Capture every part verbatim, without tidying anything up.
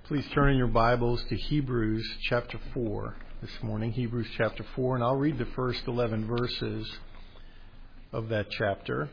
Please turn in your Bibles to Hebrews chapter four this morning. Hebrews chapter four, and I'll read the first eleven verses of that chapter.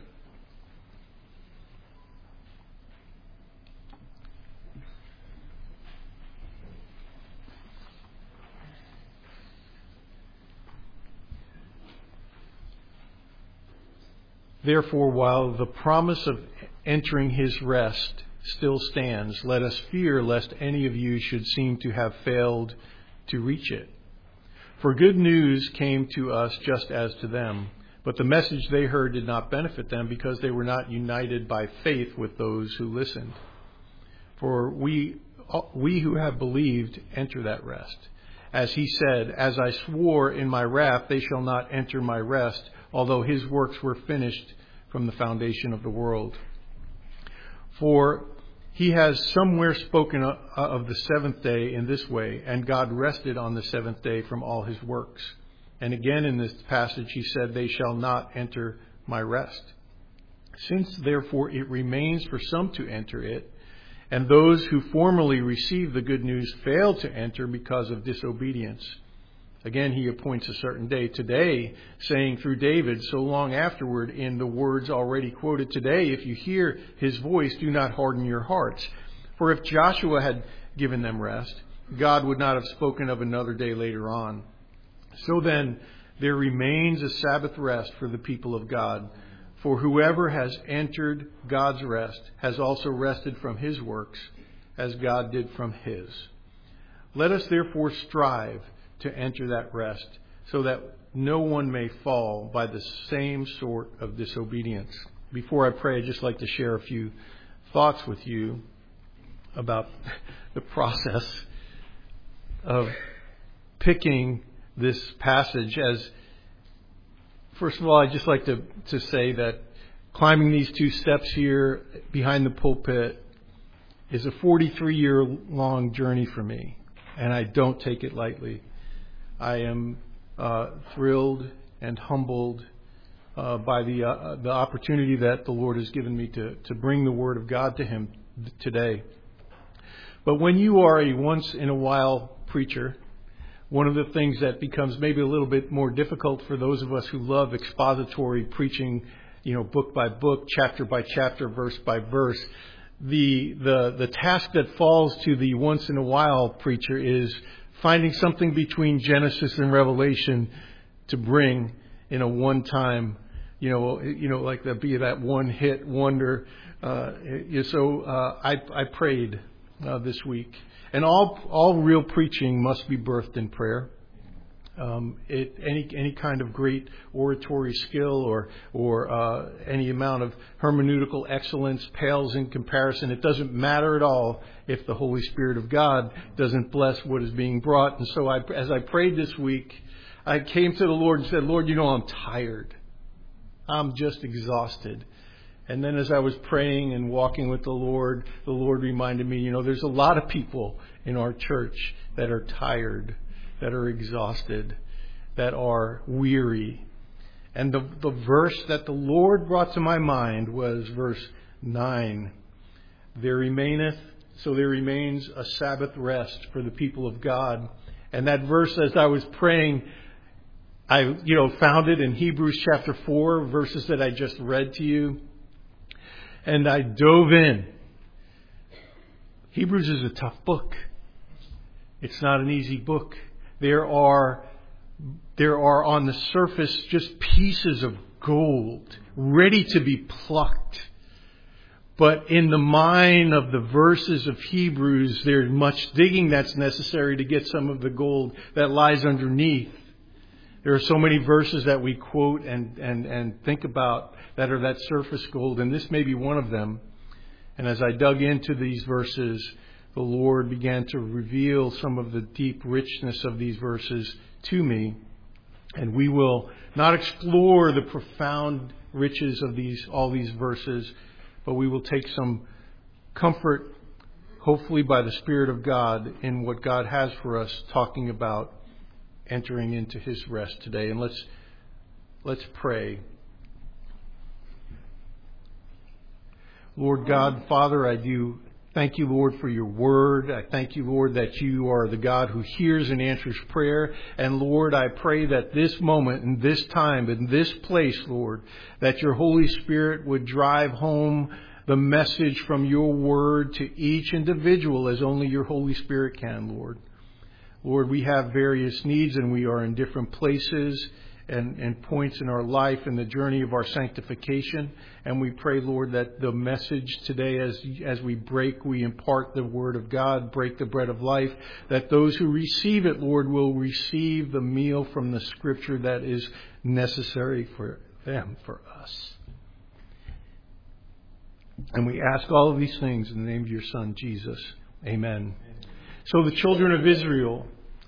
Therefore, while the promise of entering his rest still stands, let us fear lest any of you should seem to have failed to reach it. For good news came to us just as to them, but the message they heard did not benefit them because they were not united by faith with those who listened. For we, we who have believed enter that rest. As he said, as I swore in my wrath, they shall not enter my rest, although his works were finished from the foundation of the world. For he has somewhere spoken of the seventh day in this way, and God rested on the seventh day from all his works. And again in this passage he said, they shall not enter my rest. Since therefore it remains for some to enter it, and those who formerly received the good news failed to enter because of disobedience. Again, he appoints a certain day today, saying through David so long afterward in the words already quoted, today, if you hear his voice, do not harden your hearts. For if Joshua had given them rest, God would not have spoken of another day later on. So then, there remains a Sabbath rest for the people of God. For whoever has entered God's rest has also rested from his works, as God did from his. Let us therefore strive to enter that rest, so that no one may fall by the same sort of disobedience. Before I pray, I'd just like to share a few thoughts with you about the process of picking this passage. As first of all, I'd just like to, to say that climbing these two steps here behind the pulpit is a forty-three year long journey for me, and I don't take it lightly. I am uh, thrilled and humbled uh, by the uh, the opportunity that the Lord has given me to, to bring the Word of God to Him today. But when you are a once-in-a-while preacher, one of the things that becomes maybe a little bit more difficult for those of us who love expository preaching, you know, book by book, chapter by chapter, verse by verse, the the the task that falls to the once-in-a-while preacher is finding something between Genesis and Revelation to bring in a one-time, you know, you know, like that be that one-hit wonder. Uh, so uh, I, I prayed uh, this week, and all all real preaching must be birthed in prayer. Um, it, any any kind of great oratory skill or or uh, any amount of hermeneutical excellence pales in comparison. It doesn't matter at all if the Holy Spirit of God doesn't bless what is being brought. And so I, as I prayed this week, I came to the Lord and said, Lord, you know, I'm tired. I'm just exhausted. And then as I was praying and walking with the Lord, the Lord reminded me, you know, there's a lot of people in our church that are tired, that are exhausted, that are weary. And the, the verse that the Lord brought to my mind was verse nine. There remaineth, so there remains a Sabbath rest for the people of God. And that verse, as I was praying, I, you know, found it in Hebrews chapter four, verses that I just read to you. And I dove in. Hebrews is a tough book. It's not an easy book. There are, there are on the surface just pieces of gold ready to be plucked. But in the mine of the verses of Hebrews, there's much digging that's necessary to get some of the gold that lies underneath. There are so many verses that we quote and, and, and think about that are that surface gold, and this may be one of them. And as I dug into these verses, the Lord began to reveal some of the deep richness of these verses to me. And we will not explore the profound riches of these all these verses, but we will take some comfort, hopefully by the Spirit of God, in what God has for us, talking about entering into His rest today. And let's let's pray. Lord God, Father, I do Thank you, Lord, for your word. I thank you, Lord, that you are the God who hears and answers prayer. And Lord, I pray that this moment and this time and this place, Lord, that your Holy Spirit would drive home the message from your word to each individual as only your Holy Spirit can, Lord. Lord, we have various needs and we are in different places and, and points in our life in the journey of our sanctification. And we pray, Lord, that the message today, as, as we break, we impart the word of God, break the bread of life, that those who receive it, Lord, will receive the meal from the Scripture that is necessary for them, for us. And we ask all of these things in the name of your Son, Jesus. Amen. So the children of Israel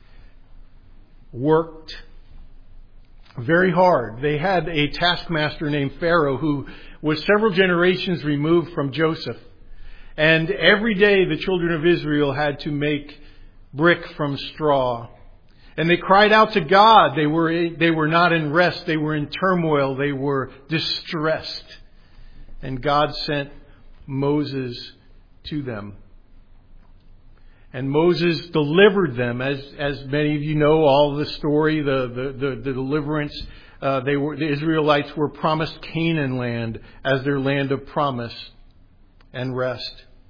worked very hard. They had a taskmaster named Pharaoh who was several generations removed from Joseph. And every day the children of Israel had to make brick from straw. And they cried out to God. They were, they were not in rest. They were in turmoil. They were distressed. And God sent Moses to them. And Moses delivered them, as as many of you know, all of the story, the the the, the deliverance. Uh, they were the Israelites were promised Canaan land as their land of promise and rest.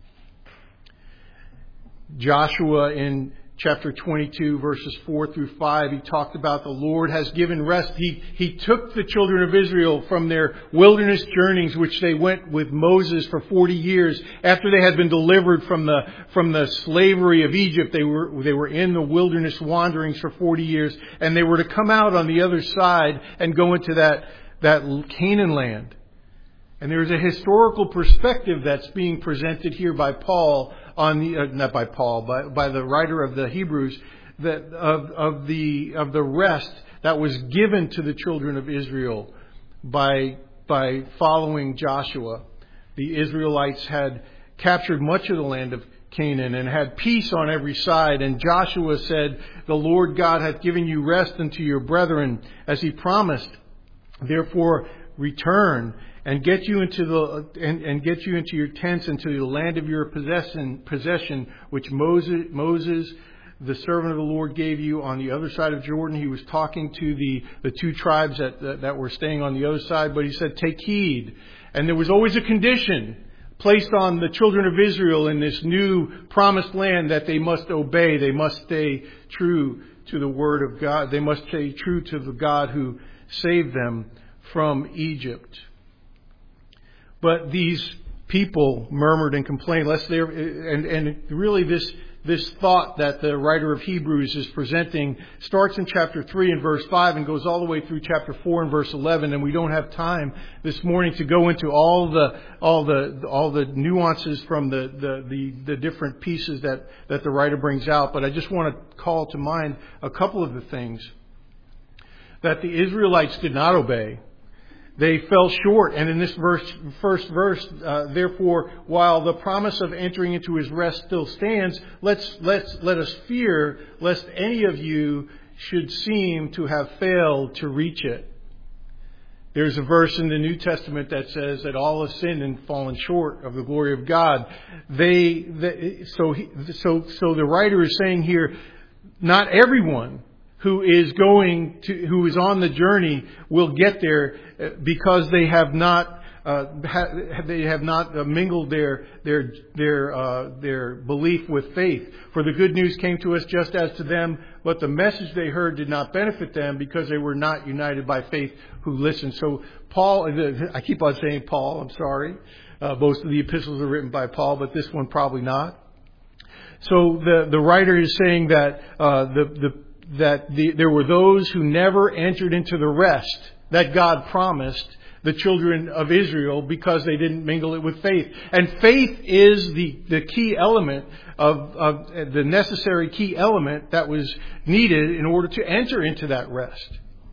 Joshua in chapter twenty-two, verses four through five, he talked about the Lord has given rest. He, he took the children of Israel from their wilderness journeys, which they went with Moses for forty years. After they had been delivered from the, from the slavery of Egypt, they were, they were in the wilderness wanderings for forty years, and they were to come out on the other side and go into that, that Canaan land. And there's a historical perspective that's being presented here by Paul on the, uh, not by Paul, but by the writer of the Hebrews, that of, of the, of the rest that was given to the children of Israel by, by following Joshua. The Israelites had captured much of the land of Canaan and had peace on every side. And Joshua said, the Lord God hath given you rest unto your brethren as he promised. Therefore, return and get you into the and, and get you into your tents into the land of your possession possession which Moses Moses the servant of the Lord gave you on the other side of Jordan. He was talking to the, the two tribes that, that that were staying on the other side, but he said, take heed. And there was always a condition placed on the children of Israel in this new promised land that they must obey. They must stay true to the word of God. They must stay true to the God who saved them from Egypt. But these people murmured and complained, lest they and and really this this thought that the writer of Hebrews is presenting starts in chapter three and verse five and goes all the way through chapter four and verse eleven. And we don't have time this morning to go into all the all the all the nuances from the the the, the different pieces that that the writer brings out. But I just want to call to mind a couple of the things that the Israelites did not obey. They fell short. And in this verse, first verse, uh, therefore, while the promise of entering into his rest still stands, let's, let's, let us fear lest any of you should seem to have failed to reach it. There's a verse in the New Testament that says that all have sinned and fallen short of the glory of God. They, they so, he, so, so the writer is saying here, not everyone who is going to, who is on the journey will get there because they have not, uh, ha, they have not uh, mingled their, their, their, uh, their belief with faith. For the good news came to us just as to them, but the message they heard did not benefit them because they were not united by faith who listened. So Paul, I keep on saying Paul, I'm sorry. Uh, most of the epistles are written by Paul, but this one probably not. So the, the writer is saying that, uh, the, the, that the, there were those who never entered into the rest that God promised the children of Israel because they didn't mingle it with faith. And faith is the, the key element of, of the necessary key element that was needed in order to enter into that rest.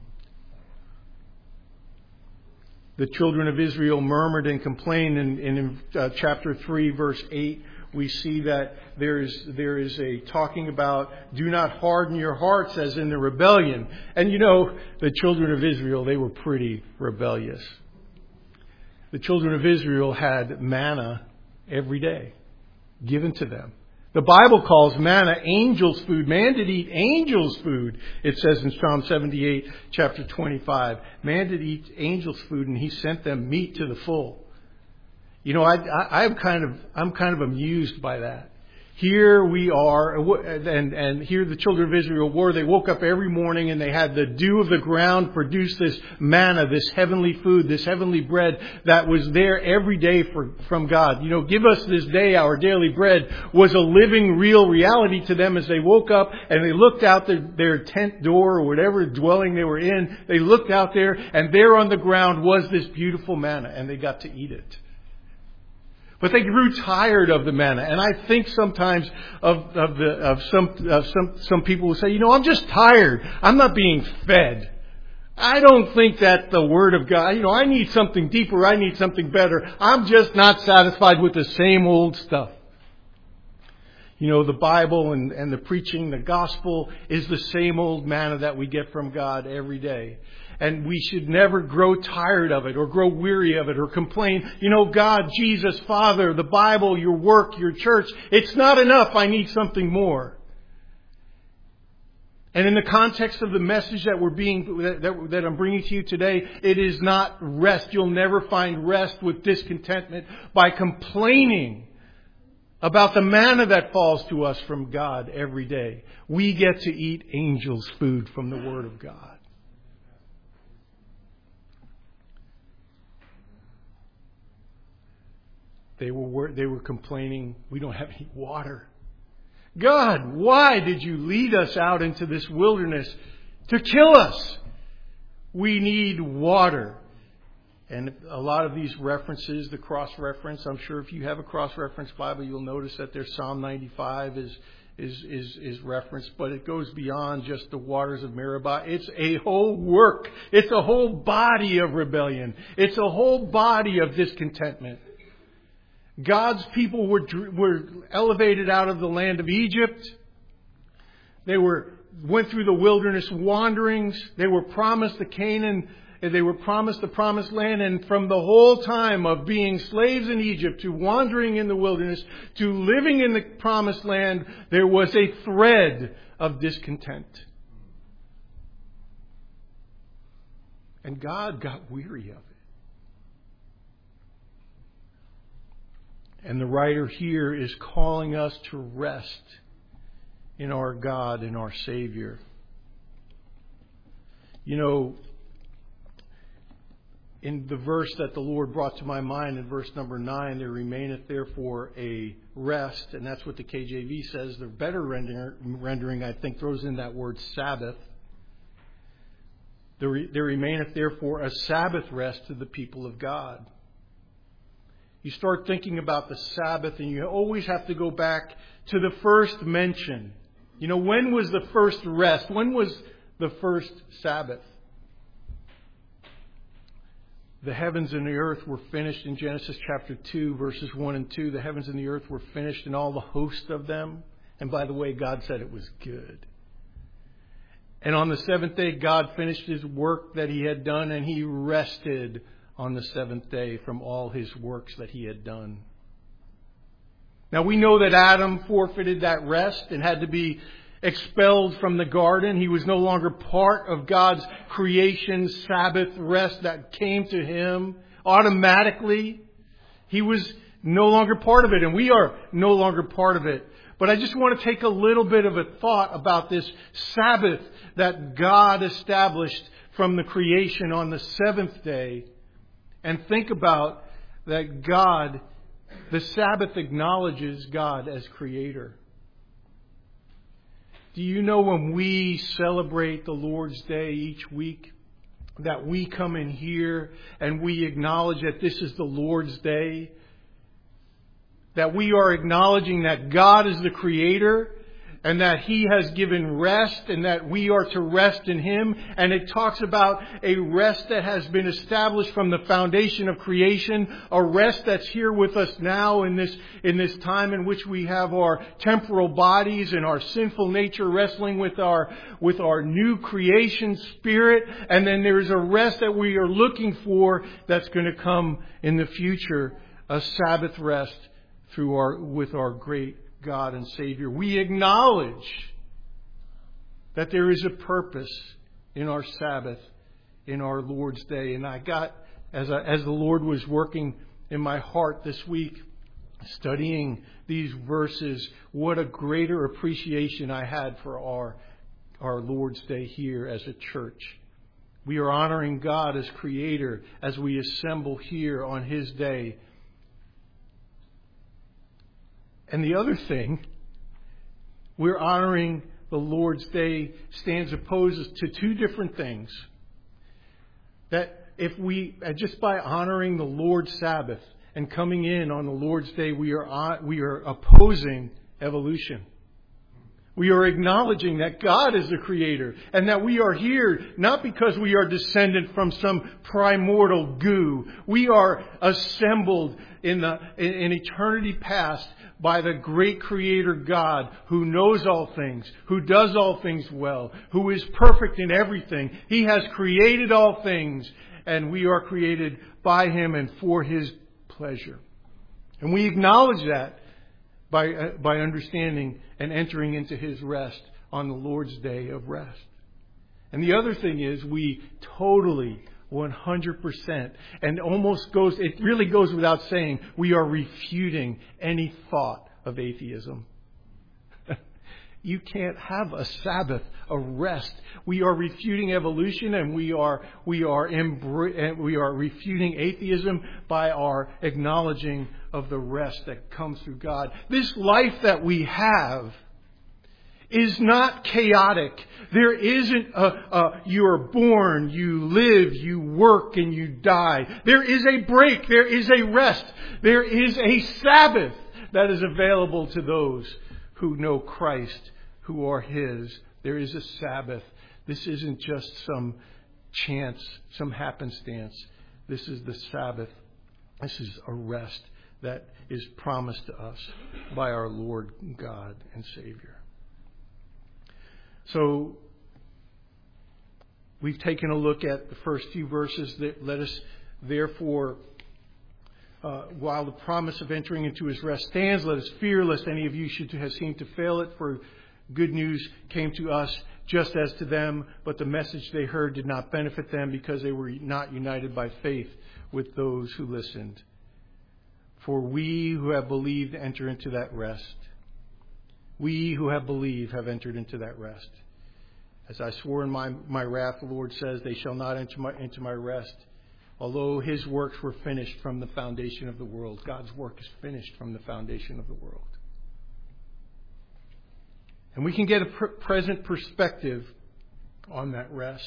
The children of Israel murmured and complained, and in, in uh, chapter three, verse eight, we see that there is there is a talking about do not harden your hearts as in the rebellion. And you know, the children of Israel, they were pretty rebellious. The children of Israel had manna every day. given to them. The Bible calls manna angels' food. Man did eat angels' food. It says in Psalm seventy-eight, chapter twenty-five. Man did eat angels' food, and He sent them meat to the full. You know, I, I, I'm kind of, I'm kind of amused by that. Here we are, and, and here the children of Israel were. They woke up every morning and they had the dew of the ground produce this manna, this heavenly food, this heavenly bread that was there every day for, from God. You know, give us this day our daily bread was a living, real reality to them as they woke up and they looked out their, their tent door or whatever dwelling they were in. They looked out there and there on the ground was this beautiful manna and they got to eat it. But they grew tired of the manna, and I think sometimes of, of the of some of some some people will say, you know, I'm just tired. I'm not being fed. I don't think that the Word of God. You know, I need something deeper. I need something better. I'm just not satisfied with the same old stuff. You know, the Bible and, and the preaching, the gospel is the same old manna that we get from God every day. And we should never grow tired of it or grow weary of it or complain, you know, God, Jesus, Father, the Bible, your work, your church, it's not enough. I need something more. And in the context of the message that we're being, that, that I'm bringing to you today, it is not rest. You'll never find rest with discontentment by complaining about the manna that falls to us from God every day. We get to eat angels' food from the Word of God. They were they were complaining, we don't have any water. God, why did you lead us out into this wilderness to kill us? We need water. And a lot of these references, the cross-reference, I'm sure if you have a cross-reference Bible, you'll notice that there's Psalm ninety-five is is is is referenced, but it goes beyond just the waters of Meribah. It's a whole work. It's a whole body of rebellion. It's a whole body of discontentment. God's people were were elevated out of the land of Egypt. They were went through the wilderness wanderings. They were promised the Canaan. They were promised the promised land. And from the whole time of being slaves in Egypt to wandering in the wilderness to living in the promised land, there was a thread of discontent. And God got weary of it. And the writer here is calling us to rest in our God and our Savior. You know, in the verse that the Lord brought to my mind in verse number nine, there remaineth therefore a rest. And that's what the K J V says. The better rendering, I think, throws in that word Sabbath. There remaineth therefore a Sabbath rest to the people of God. You start thinking about the Sabbath and you always have to go back to the first mention. You know, when was the first rest? When was the first Sabbath? The heavens and the earth were finished in Genesis chapter two, verses one and two. The heavens and the earth were finished and all the host of them. And by the way, God said it was good. And on the seventh day, God finished His work that He had done and He rested on the seventh day from all His works that He had done. Now we know that Adam forfeited that rest and had to be expelled from the garden. He was no longer part of God's creation Sabbath rest that came to him automatically. He was no longer part of it, and we are no longer part of it. But I just want to take a little bit of a thought about this Sabbath that God established from the creation on the seventh day. And think about that God, the Sabbath acknowledges God as Creator. Do you know when we celebrate the Lord's Day each week, that we come in here and we acknowledge that this is the Lord's Day? That we are acknowledging that God is the Creator and that He has given rest and that we are to rest in Him. And it talks about a rest that has been established from the foundation of creation, a rest that's here with us now in this, in this time in which we have our temporal bodies and our sinful nature wrestling with our, with our new creation spirit. And then there's a rest that we are looking for that's going to come in the future, a Sabbath rest through our, with our great God and Savior. We acknowledge that there is a purpose in our Sabbath, in our Lord's Day. And I got, as I, as the Lord was working in my heart this week, studying these verses, what a greater appreciation I had for our, our Lord's Day here as a church. We are honoring God as Creator as we assemble here on His day. And the other thing, we're honoring the Lord's Day stands opposed to two different things. That if we, just by honoring the Lord's Sabbath and coming in on the Lord's Day, we are we are opposing evolution. We are acknowledging that God is the Creator and that we are here not because we are descendant from some primordial goo. We are assembled in the in eternity past by the great Creator God who knows all things, who does all things well, who is perfect in everything. He has created all things, and we are created by Him and for His pleasure. And we acknowledge that by uh, by understanding and entering into His rest on the Lord's day of rest. And the other thing is we totally, one hundred percent, and almost goes, it really goes without saying, we are refuting any thought of atheism. You can't have a Sabbath, a rest. We are refuting evolution, and we are we are embr- we are refuting atheism by our acknowledging of the rest that comes through God. This life that we have is not chaotic. There isn't a, a you are born, you live, you work, and you die. There is a break. There is a rest. There is a Sabbath that is available to those who know Christ, who are His. There is a Sabbath. This isn't just some chance, some happenstance. This is the Sabbath. This is a rest that is promised to us by our Lord God and Savior. So, we've taken a look at the first few verses that let us, therefore, Uh, while the promise of entering into His rest stands, let us fear lest any of you should have seemed to fail it. For good news came to us just as to them, but the message they heard did not benefit them because they were not united by faith with those who listened. For we who have believed enter into that rest. We who have believed have entered into that rest. As I swore in my, my wrath, the Lord says, they shall not enter my, into my rest. Although His works were finished from the foundation of the world. God's work is finished from the foundation of the world. And we can get a pr- present perspective on that rest.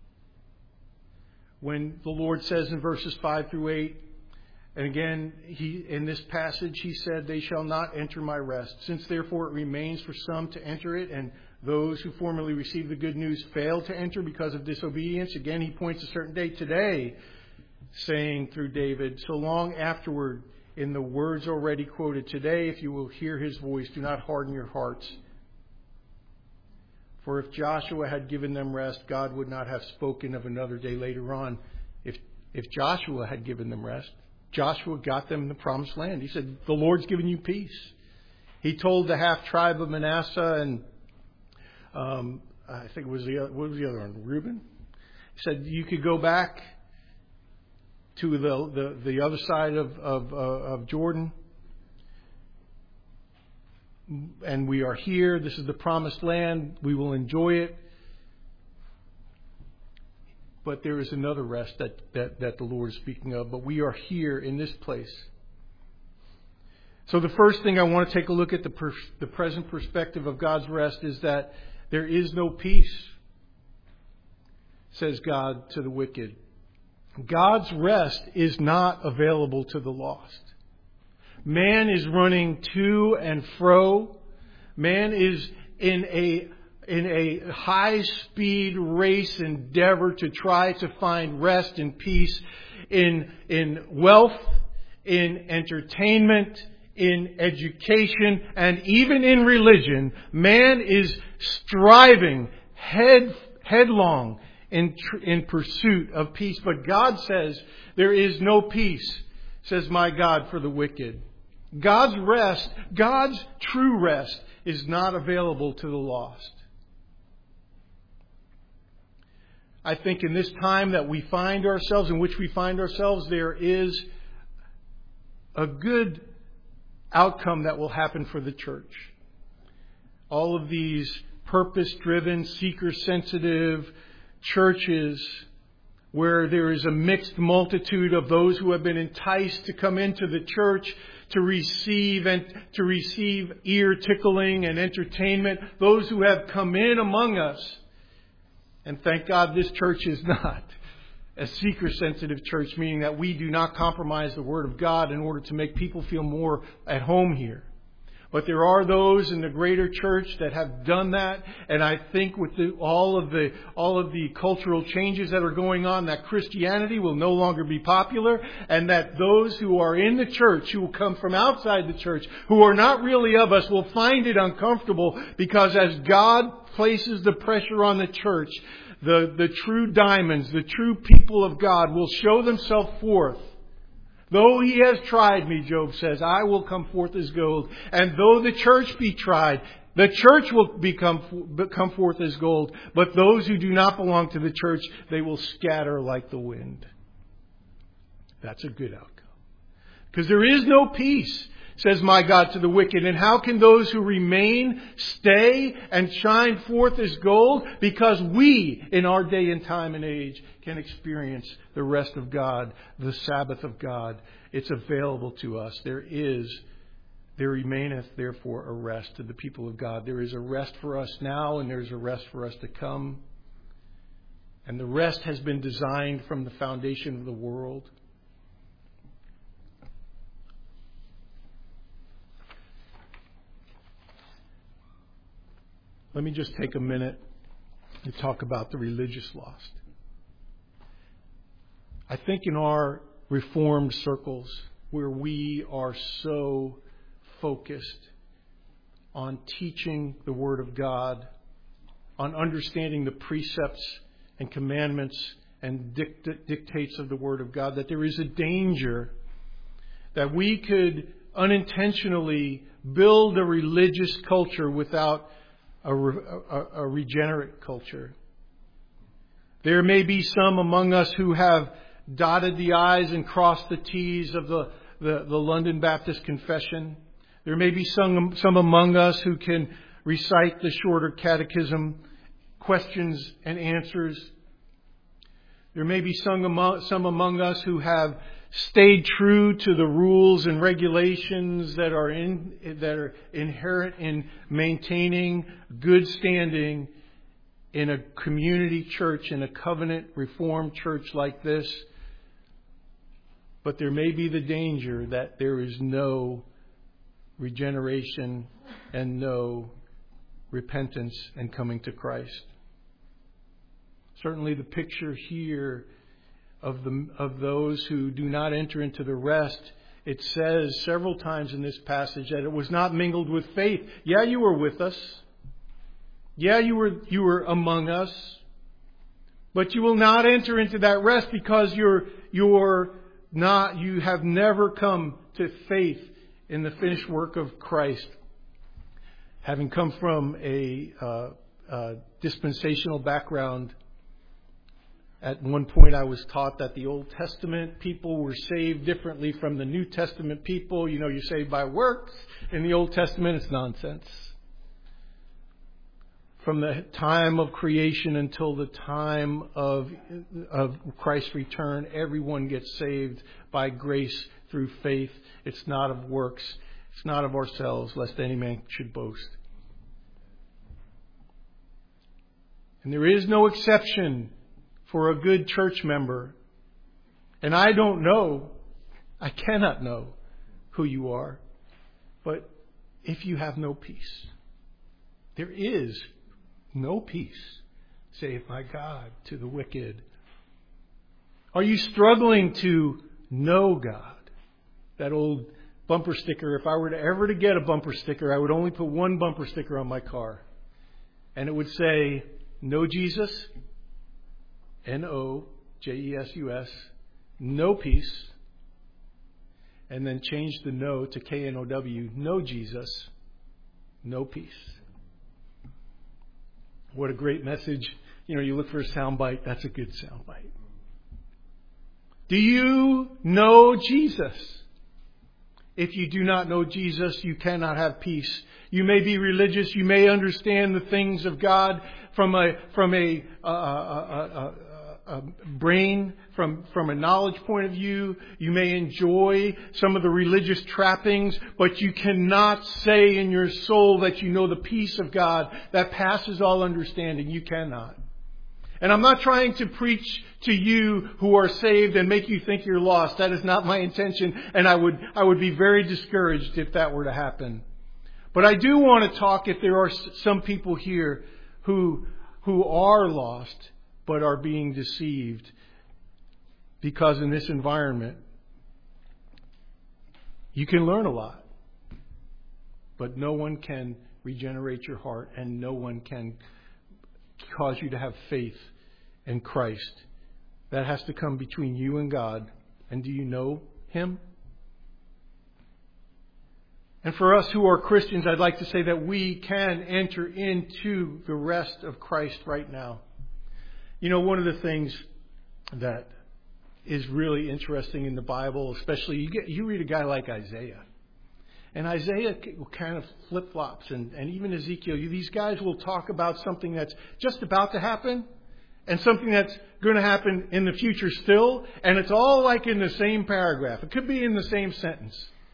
When the Lord says in verses five through eight, and again, he in this passage, He said, they shall not enter my rest. Since therefore it remains for some to enter it, and those who formerly received the good news failed to enter because of disobedience. Again, He points a certain day today, saying through David, so long afterward, in the words already quoted, today, if you will hear His voice, do not harden your hearts. For if Joshua had given them rest, God would not have spoken of another day later on. If if Joshua had given them rest, Joshua got them the promised land. He said, the Lord's given you peace. He told the half tribe of Manasseh and um, I think it was the what was the other one? Reuben. He said you could go back to the, the, the other side of, of, uh, of Jordan. And we are here. This is the promised land. We will enjoy it. But there is another rest that, that, that the Lord is speaking of. But we are here in this place. So the first thing I want to take a look at the, per, the present perspective of God's rest is that there is no peace, says God to the wicked. God's rest is not available to the lost. Man is running to and fro. Man is in a in a high-speed race endeavor to try to find rest and peace in in wealth, in entertainment, in education, and even in religion. Man is striving head headlong In, tr- in pursuit of peace. But God says there is no peace, says my God, for the wicked. God's rest, God's true rest, is not available to the lost. I think in this time that we find ourselves, in which we find ourselves, there is a good outcome that will happen for the church. All of these purpose-driven, seeker-sensitive churches where there is a mixed multitude of those who have been enticed to come into the church to receive and to receive ear tickling and entertainment, those who have come in among us. And thank God this church is not a seeker-sensitive church, meaning that we do not compromise the Word of God in order to make people feel more at home here. But there are those in the greater church that have done that, and I think with the, all of the all of the cultural changes that are going on, that Christianity will no longer be popular, and that those who are in the church, who will come from outside the church, who are not really of us, will find it uncomfortable, because as God places the pressure on the church, the, the true diamonds, the true people of God will show themselves forth. Though he has tried me, Job says, I will come forth as gold. And though the church be tried, the church will become come forth as gold. But those who do not belong to the church, they will scatter like the wind. That's a good outcome. Because there is no peace, says my God, to the wicked. And how can those who remain stay and shine forth as gold? Because we, in our day and time and age, can experience the rest of God, the Sabbath of God. It's available to us. There is, there remaineth therefore a rest to the people of God. There is a rest for us now, and there's a rest for us to come. And the rest has been designed from the foundation of the world. Let me just take a minute to talk about the religious lost. I think in our Reformed circles, where we are so focused on teaching the Word of God, on understanding the precepts and commandments and dict- dictates of the Word of God, that there is a danger that we could unintentionally build a religious culture without A, a, a regenerate culture. There may be some among us who have dotted the I's and crossed the T's of the, the, the London Baptist Confession. There may be some, some among us who can recite the shorter catechism, questions and answers. There may be some among, some among us who have stayed true to the rules and regulations that are in that are inherent in maintaining good standing in a community church, in a covenant reformed church like this. But there may be the danger that there is no regeneration and no repentance and coming to Christ. Certainly the picture here of the of those who do not enter into the rest, it says several times in this passage that it was not mingled with faith. Yeah, you were with us. Yeah, you were you were among us. But you will not enter into that rest because you're you're not you have never come to faith in the finished work of Christ. Having come from a uh, uh, dispensational background, at one point I was taught that the Old Testament people were saved differently from the New Testament people. You know, you're saved by works. In the Old Testament, it's nonsense. From the time of creation until the time of, of Christ's return, everyone gets saved by grace through faith. It's not of works. It's not of ourselves, lest any man should boast. And there is no exception for a good church member. And I don't know, I cannot know who you are. But if you have no peace, there is no peace, save by God, to the wicked. Are you struggling to know God? That old bumper sticker, if I were to ever to get a bumper sticker, I would only put one bumper sticker on my car. And it would say, know Jesus, N O J E S U S, no peace, and then change the no to K N O W. No Jesus, no peace. What a great message. You know, you look for a soundbite. That's a good soundbite. Do you know Jesus? If you do not know Jesus, you cannot have peace. You may be religious. You may understand the things of God from a from a, a, a, a, a brain, from from a knowledge point of view. You may enjoy some of the religious trappings, but you cannot say in your soul that you know the peace of God that passes all understanding. You cannot. And I'm not trying to preach to you who are saved and make you think you're lost. That is not my intention. And I would, I would be very discouraged if that were to happen. But I do want to talk if there are some people here who, who are lost but are being deceived. Because in this environment, you can learn a lot. But no one can regenerate your heart, and no one can cause you to have faith in Christ. That has to come between you and God. And do you know Him? And for us who are Christians, I'd like to say that we can enter into the rest of Christ right now. You know, one of the things that is really interesting in the Bible, especially you get you read a guy like Isaiah. And Isaiah kind of flip-flops, and, and even Ezekiel. These guys will talk about something that's just about to happen and something that's going to happen in the future still. And it's all like in the same paragraph. It could be in the same sentence.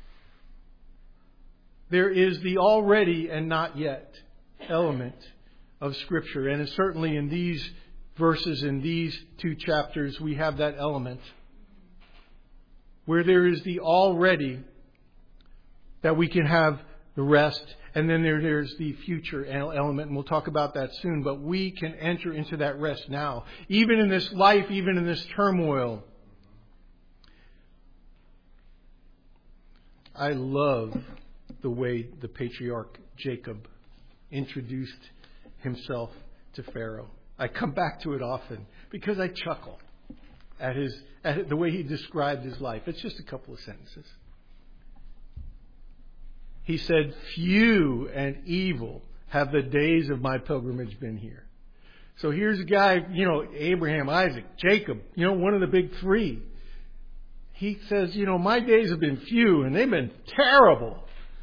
There is the already and not yet element of Scripture. And it's certainly in these verses, in these two chapters, we have that element where there is the already, that we can have the rest, and then there, there's the future element, and we'll talk about that soon. But we can enter into that rest now, even in this life, even in this turmoil. I love the way the patriarch Jacob introduced himself to Pharaoh. I come back to it often because I chuckle at his at the way he described his life. It's just a couple of sentences. He said, "Few and evil have the days of my pilgrimage been here." So here's a guy, you know, Abraham, Isaac, Jacob, you know, one of the big three. He says, you know, my days have been few and they've been terrible.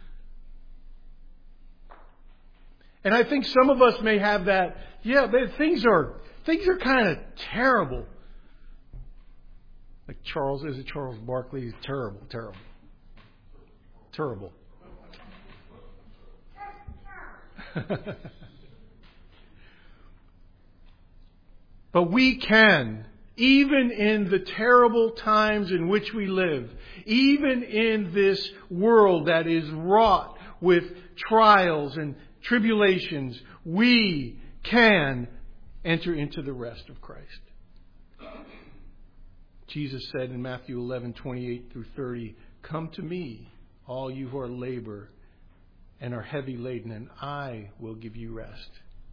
And I think some of us may have that, yeah, but things are, things are kind of terrible. Like Charles, is it Charles Barkley? He's terrible, terrible. Terrible. But we can, even in the terrible times in which we live, even in this world that is wrought with trials and tribulations, we can enter into the rest of Christ. Jesus said in Matthew eleven, twenty-eight through thirty, "Come to me, all you who are labor and are heavy laden, and I will give you rest.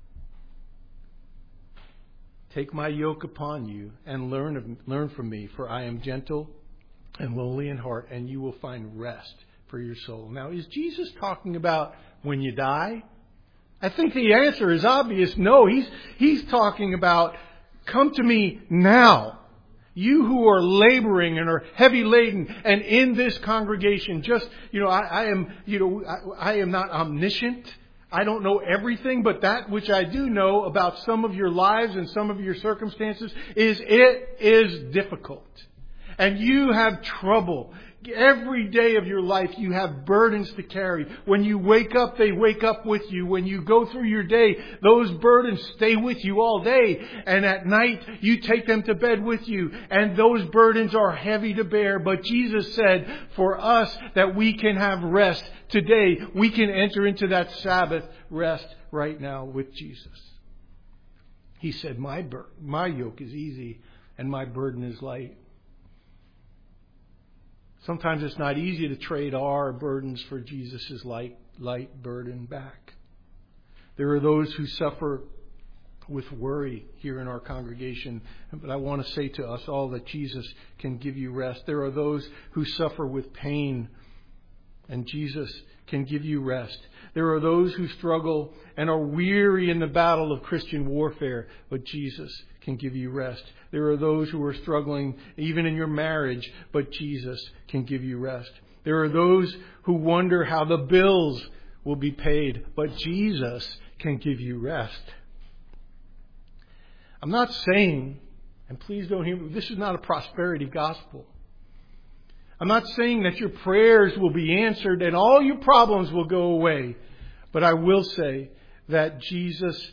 Take my yoke upon you and learn of, learn from me, for I am gentle and lowly in heart, and you will find rest for your soul." Now, is Jesus talking about when you die? I think the answer is obvious. No, he's he's talking about come to me now. You who are laboring and are heavy laden, and in this congregation, just, you know, I, I am, you know, I, I am not omniscient. I don't know everything, but that which I do know about some of your lives and some of your circumstances is it is difficult. And you have trouble. Every day of your life you have burdens to carry. When you wake up, they wake up with you. When you go through your day, those burdens stay with you all day. And at night, you take them to bed with you. And those burdens are heavy to bear. But Jesus said for us that we can have rest today. We can enter into that Sabbath rest right now with Jesus. He said, my, bur- my yoke is easy and my burden is light. Sometimes it's not easy to trade our burdens for Jesus' light, light burden back. There are those who suffer with worry here in our congregation. But I want to say to us all that Jesus can give you rest. There are those who suffer with pain, and Jesus can give you rest. There are those who struggle and are weary in the battle of Christian warfare, but Jesus can give you rest. There are those who are struggling even in your marriage, but Jesus can give you rest. There are those who wonder how the bills will be paid, but Jesus can give you rest. I'm not saying, and please don't hear me, this is not a prosperity gospel. I'm not saying that your prayers will be answered and all your problems will go away. But I will say that Jesus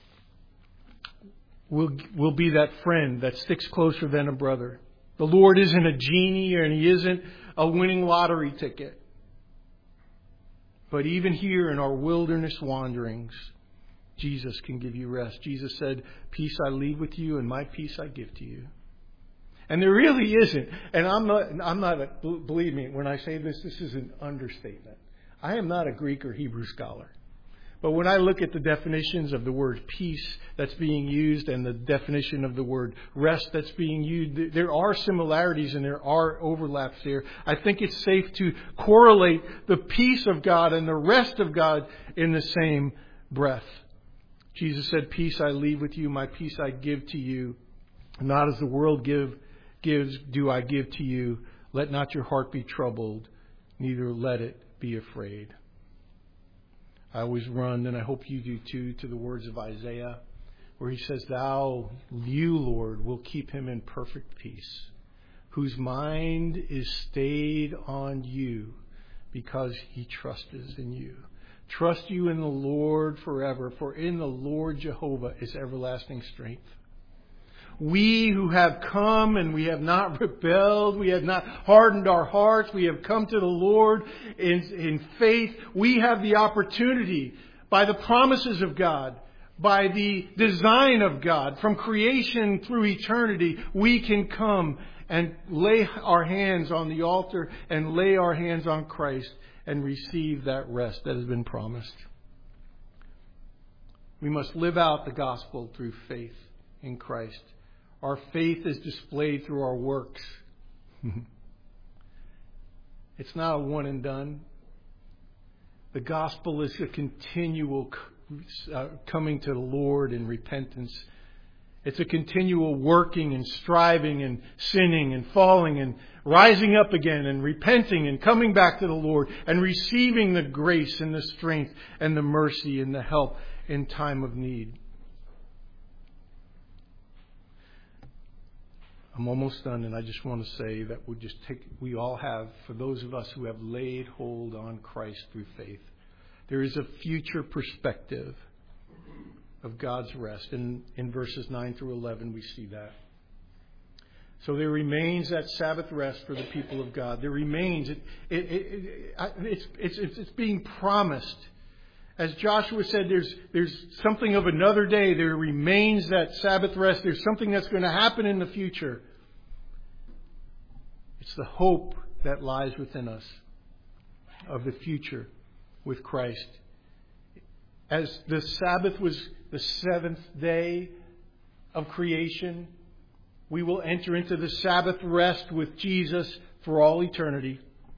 will, will be that friend that sticks closer than a brother. The Lord isn't a genie and He isn't a winning lottery ticket. But even here in our wilderness wanderings, Jesus can give you rest. Jesus said, "Peace I leave with you and my peace I give to you." And there really isn't. And I'm not, I'm not, a, believe me, when I say this, this is an understatement. I am not a Greek or Hebrew scholar. But when I look at the definitions of the word peace that's being used and the definition of the word rest that's being used, there are similarities and there are overlaps here. I think it's safe to correlate the peace of God and the rest of God in the same breath. Jesus said, "Peace I leave with you, my peace I give to you. Not as the world give, gives do I give to you. Let not your heart be troubled, neither let it be afraid." I always run, and I hope you do too, to the words of Isaiah, where he says, "Thou, you, Lord, will keep him in perfect peace, whose mind is stayed on you, because he trusteth in you. Trust you in the Lord forever, for in the Lord Jehovah is everlasting strength." We who have come and we have not rebelled, we have not hardened our hearts, we have come to the Lord in, in faith. We have the opportunity by the promises of God, by the design of God, from creation through eternity, we can come and lay our hands on the altar and lay our hands on Christ and receive that rest that has been promised. We must live out the gospel through faith in Christ. Our faith is displayed through our works. It's not a one and done. The gospel is a continual uh, coming to the Lord in repentance. It's a continual working and striving and sinning and falling and rising up again and repenting and coming back to the Lord and receiving the grace and the strength and the mercy and the help in time of need. I'm almost done, and I just want to say that we just take, we all have, for those of us who have laid hold on Christ through faith, there is a future perspective of God's rest. And in verses nine through eleven, we see that. So there remains that Sabbath rest for the people of God. There remains, it, it, it, it, it's, it's, it's being promised. As Joshua said, there's, there's something of another day. There remains that Sabbath rest. There's something that's going to happen in the future. It's the hope that lies within us of the future with Christ. As the Sabbath was the seventh day of creation, we will enter into the Sabbath rest with Jesus for all eternity.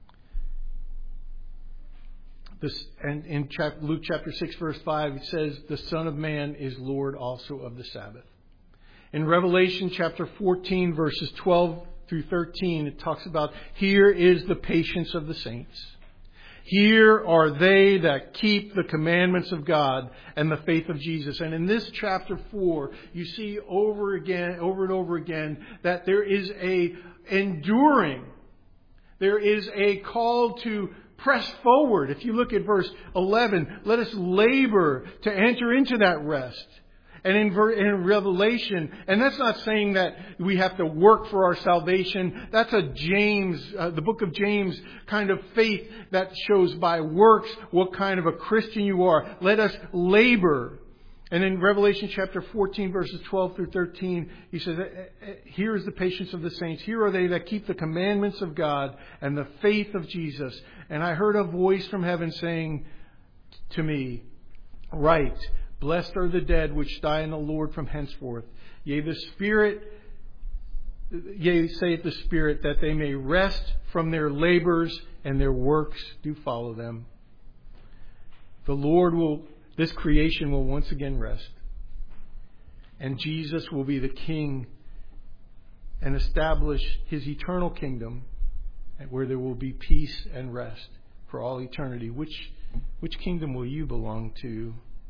This, and in Luke chapter six, verse five, it says, "The Son of Man is Lord also of the Sabbath." In Revelation chapter fourteen, verses twelve through thirteen, it talks about, "Here is the patience of the saints. Here are they that keep the commandments of God and the faith of Jesus." And in this chapter four, you see over again, over and over again, that there is a enduring, there is a call to press forward. If you look at verse eleven, let us labor to enter into that rest. And in, in Revelation, and that's not saying that we have to work for our salvation. That's a James, uh, the book of James kind of faith that shows by works what kind of a Christian you are. Let us labor. And in Revelation chapter fourteen, verses twelve through thirteen, he says, "Here is the patience of the saints. Here are they that keep the commandments of God and the faith of Jesus. And I heard a voice from heaven saying to me, 'Write, Blessed are the dead which die in the Lord from henceforth. Yea, the Spirit, yea, saith the Spirit, that they may rest from their labors, and their works do follow them. The Lord will, this creation will once again rest. And Jesus will be the King and establish His eternal kingdom, where there will be peace and rest for all eternity. Which, which kingdom will you belong to?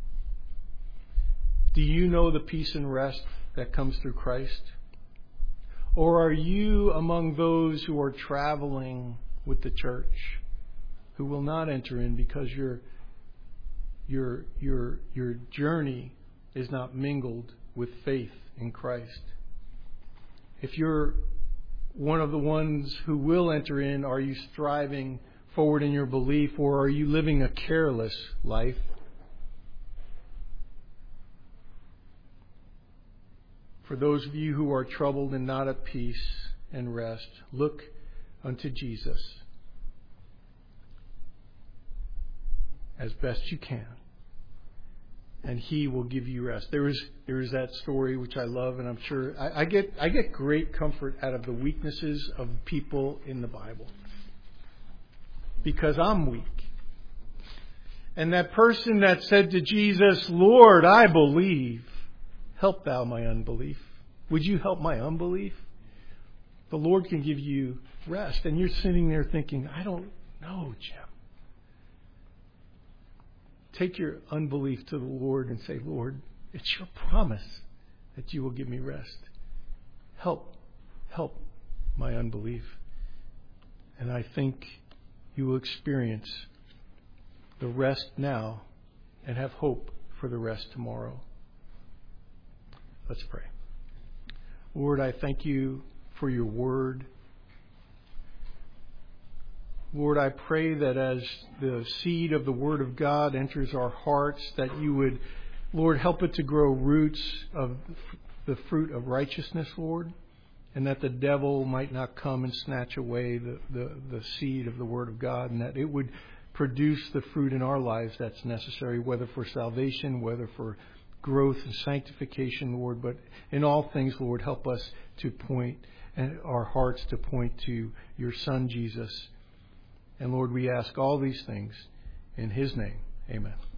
Do you know the peace and rest that comes through Christ? Or are you among those who are traveling with the church, who will not enter in because your your your your journey is not mingled with faith in Christ? If you're one of the ones who will enter in, are you striving forward in your belief, or are you living a careless life? For those of you who are troubled and not at peace and rest, look unto Jesus as best you can, and He will give you rest. There is there is that story which I love, and I'm sure I, I get I get great comfort out of the weaknesses of people in the Bible, because I'm weak. And that person that said to Jesus, "Lord, I believe. Help thou my unbelief." Would you help my unbelief? The Lord can give you rest. And you're sitting there thinking, I don't know, Jim. Take your unbelief to the Lord and say, Lord, it's your promise that you will give me rest. Help, help my unbelief. And I think you will experience the rest now and have hope for the rest tomorrow. Let's pray. Lord, I thank you for your word. Lord, I pray that as the seed of the word of God enters our hearts, that you would, Lord, help it to grow roots of the fruit of righteousness, Lord, and that the devil might not come and snatch away the, the, the seed of the word of God, and that it would produce the fruit in our lives that's necessary, whether for salvation, whether for growth and sanctification, Lord. But in all things, Lord, help us to point, and our hearts to point to your Son, Jesus. And Lord, we ask all these things in His name. Amen.